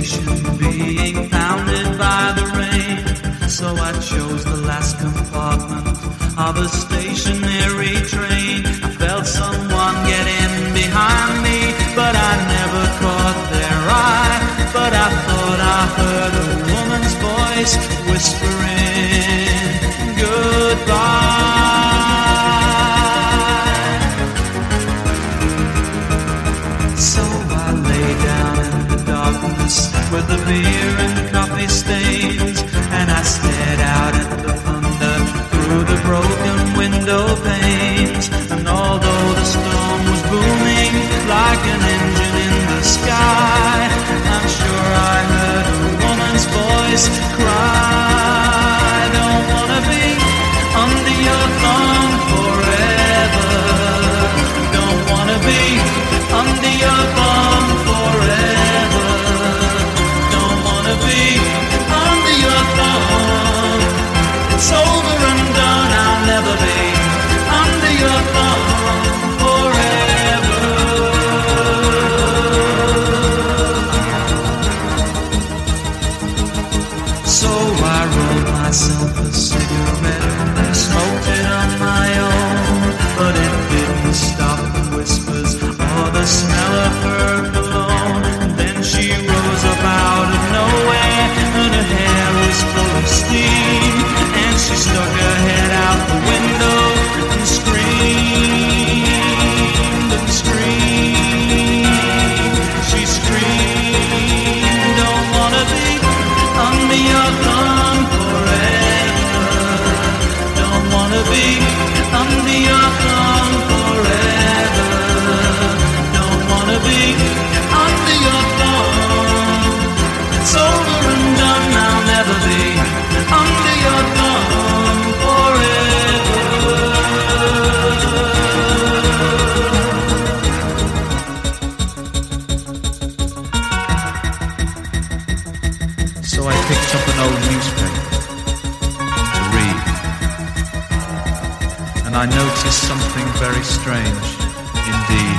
station being pounded by the rain. So I chose the last compartment of a stationary train. I felt someone get in behind me, but I never caught their eye. But I thought I heard a woman's voice whispering goodbye. So I lay down in the darkness with the beer and coffee stains, and I stared out at the thunder through the broken window panes. And although the storm was booming like an engine in the sky, I'm sure I heard a woman's voice cry, don't wanna be under your thumb forever. Don't wanna be under your thumb forever. Don't wanna be under your thumb. It's over and done, I'll never be under your thumb forever. So I rolled myself a cigarette and smoked it on my own, but it didn't stop the whispers or the smell of her cologne. And then she rose up out of nowhere, and her hair was full of steam, and she stuck her head out the window and screamed and screamed. She screamed, don't wanna be under your thumb forever. Don't wanna be under your thumb forever. Don't wanna be under your thumb. It's over and done, I'll never be under your thumb forever. So I picked up an old newspaper to read, and I noticed something very strange indeed.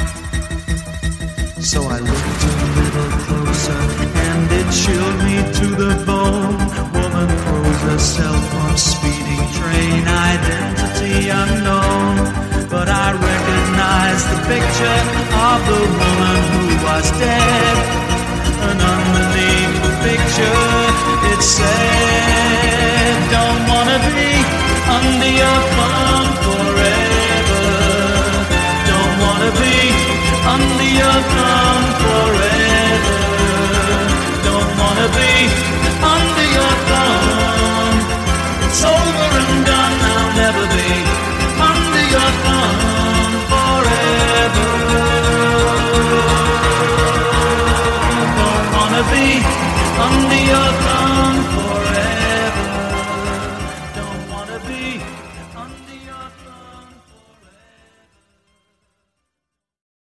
So I looked a little closer, and it chilled me to the bone. Woman throws herself on speeding train, identity unknown. But I recognized the picture of the woman who was dead, and underneath the picture it said, don't wanna be under your thumb forever. Don't wanna be under your thumb forever.